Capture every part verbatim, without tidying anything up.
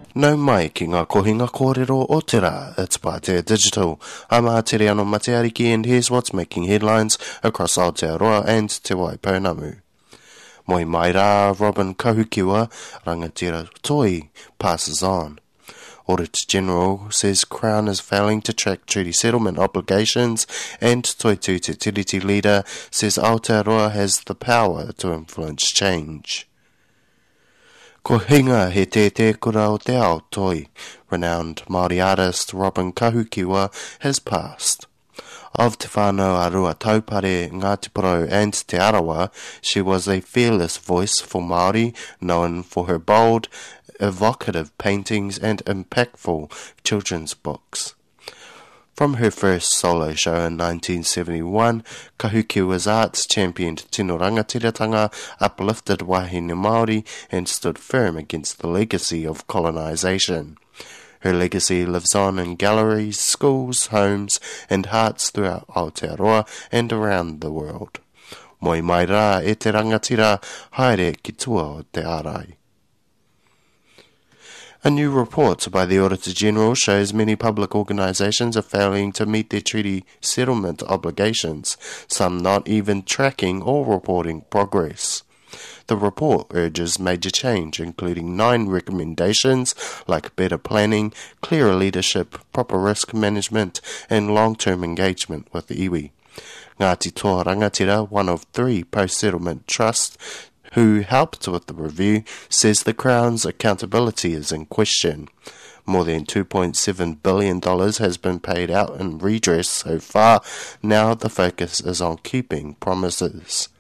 No mai ki ngā kohinga kōrero o te rā, it's Pātea Digital. I'm Ātere Anō Mateariki and here's what's making headlines across Aotearoa and Te Waipounamu. Moi mai rā, Robin Kahukiwa, Rangatira Toi, passes on. Auditor General says Crown is failing to track treaty settlement obligations, and Toitū Te Tiriti leader says Aotearoa has the power to influence change. Ko hinga he te te kura o te ao toi, renowned Māori artist Robin Kahukiwa has passed. Of te whānau a rua taupare, Ngāti Porou and Te Arawa, she was a fearless voice for Māori, known for her bold, evocative paintings and impactful children's books. From her first solo show in nineteen seventy-one, Kahukiwa's arts championed tino rangatiratanga, uplifted wahine Māori, and stood firm against the legacy of colonisation. Her legacy lives on in galleries, schools, homes, and hearts throughout Aotearoa and around the world. Moi mai rā e te rangatira, haere ki tua o te ārai. A new report by the Auditor General shows many public organisations are failing to meet their treaty settlement obligations, some not even tracking or reporting progress. The report urges major change, including nine recommendations like better planning, clearer leadership, proper risk management, and long-term engagement with the iwi. Ngāti Toa Rangatira, one of three post-settlement trusts who helped with the review, says the Crown's accountability is in question. More than two point seven billion dollars has been paid out in redress so far. Now the focus is on keeping promises.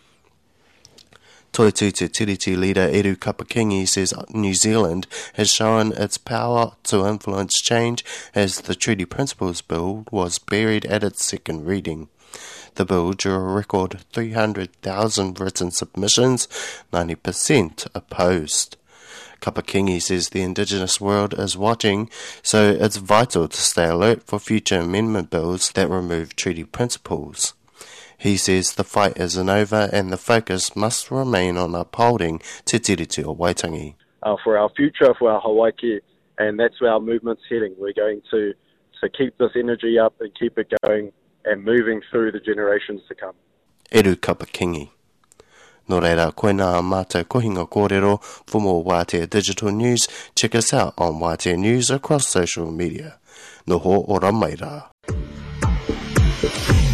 Toitū Te Tiriti leader Eru Kapakingi says New Zealand has shown its power to influence change as the Treaty Principles Bill was buried at its second reading. The bill drew a record three hundred thousand written submissions, ninety percent opposed. Kapakingi says the Indigenous world is watching, so it's vital to stay alert for future amendment bills that remove treaty principles. He says the fight isn't over and the focus must remain on upholding Te Tiriti o Waitangi. Uh, for our future, for our Hawaii, and that's where our movement's heading. We're going to, to keep this energy up and keep it going and moving through the generations to come. Eru Kapakingi. Nō reira, koe nā mātou kohinga kōrero. For more Wātea Digital News, check us out on Wātea News across social media. Noho ora mai rā.